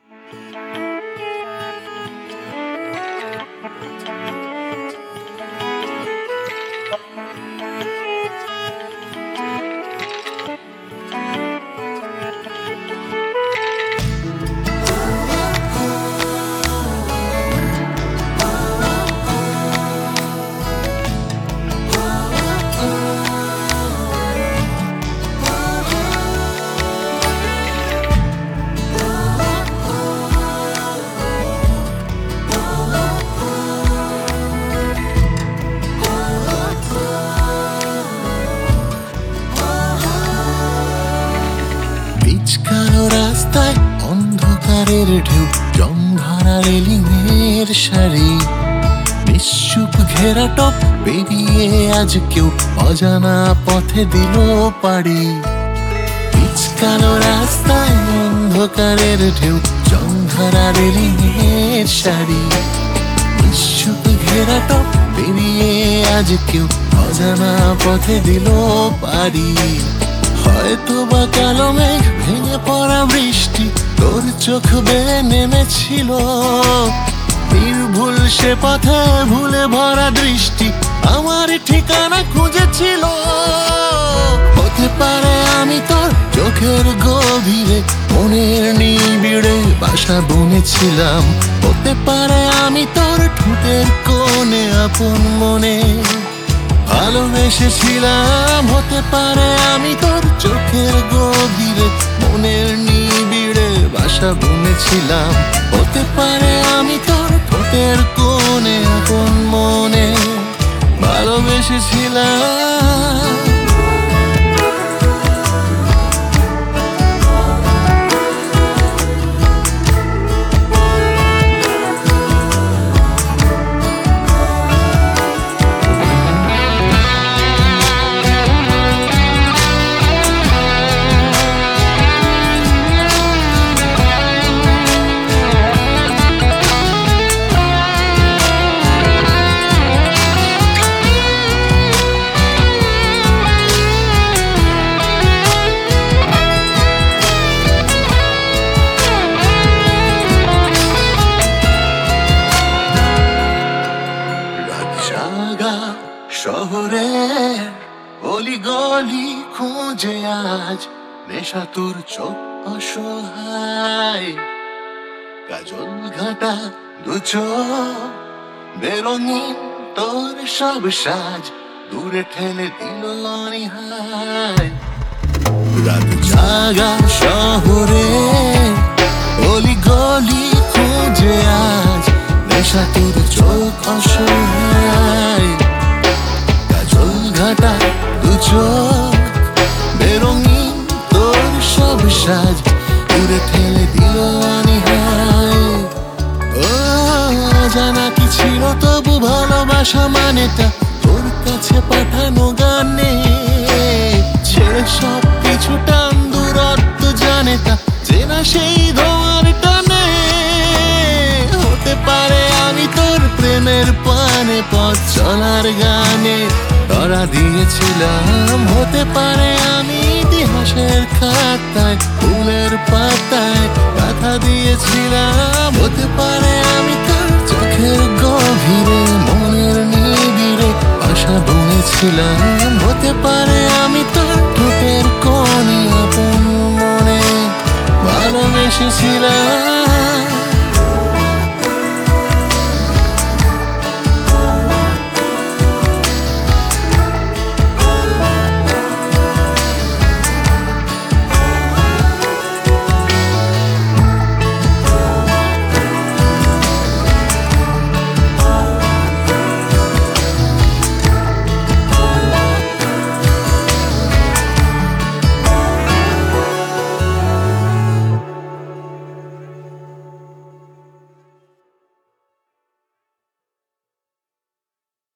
পিচকানো রাস্তায় অন্ধকারের ঢেউ, জং ধরা রেলিংয়ের সারি, নিশ্চুপ ঘেরা টপ পেরিয়ে আজ কেউ অজানা পথে দিল পাড়ি। পিচকানো রাস্তায় অন্ধকারের ঢেউ, জং ধরা রেলিংয়ের সারি, নিশ্চুপ ঘেরা টপ পেরিয়ে আজ কেউ অজানা পথে দিল পাড়ি। হয়তো বা কালো মেঘ ভেঙে পড়া বৃষ্টি তোর চোখ বেয়ে নেমেছিল, নির্ভুল সে পথে ভুলে ভরা দৃষ্টি আমার ঠিকানা খুঁজেছিল। হতে পারে আমি তোর চোখের গভীরে মনের নিবিড়ে বাসা বুনেছিলাম, হতে পারে আমি তোর ঠোঁটের কোণে আপন মনে ভালোবেসেছিলাম, হতে পারে আমি তোর চোখের গভীরে মনের নিবিড়ে বাসা বুনেছিলাম, হতে পারে আমি তোর ঠোঁটের কোণে আপন মনে ভালোবেসেছিলাম। শহরে অলি গলি খুঁজে আজ নেশা তোর চোখ অসহায়, কাজল ঘাটা দু চোখ বেরঙিন তোর সব সাজ দূরে ঠেলে দিল অনীহায়। রাত জাগা শহরে অলি গলি খুঁজে আজ নেশা তোর চোখ অসহায়, ঘাটা দু চোখ বেরঙিন তোর সব সাজ দূরে ঠেলে দিল অনীহায়। ও জানা কি ছিল তবু ভালোবাসা মানেটা তোর কাছে পাঠানো গানে, ছেড়ে সব কিছু টান দূরত্ব জানে তা চেনা সেই ধোঁয়ার টানে। হতে পারে আমি তোর প্রেমের পানে পথ চলার গানে ধরা দিয়েছিলাম, হতে পারে আমি ইতিহাসের খাতায় ফুলের পাতায় কথা দিয়েছিলাম, হতে পারে আমি তোর চোখের গভীরে মনের নিবিড়ে বাসা বুনেছিলাম, হতে পারে আমি তোর ঠোঁটের কোণে আপন মনে ভালোবেসেছিলাম।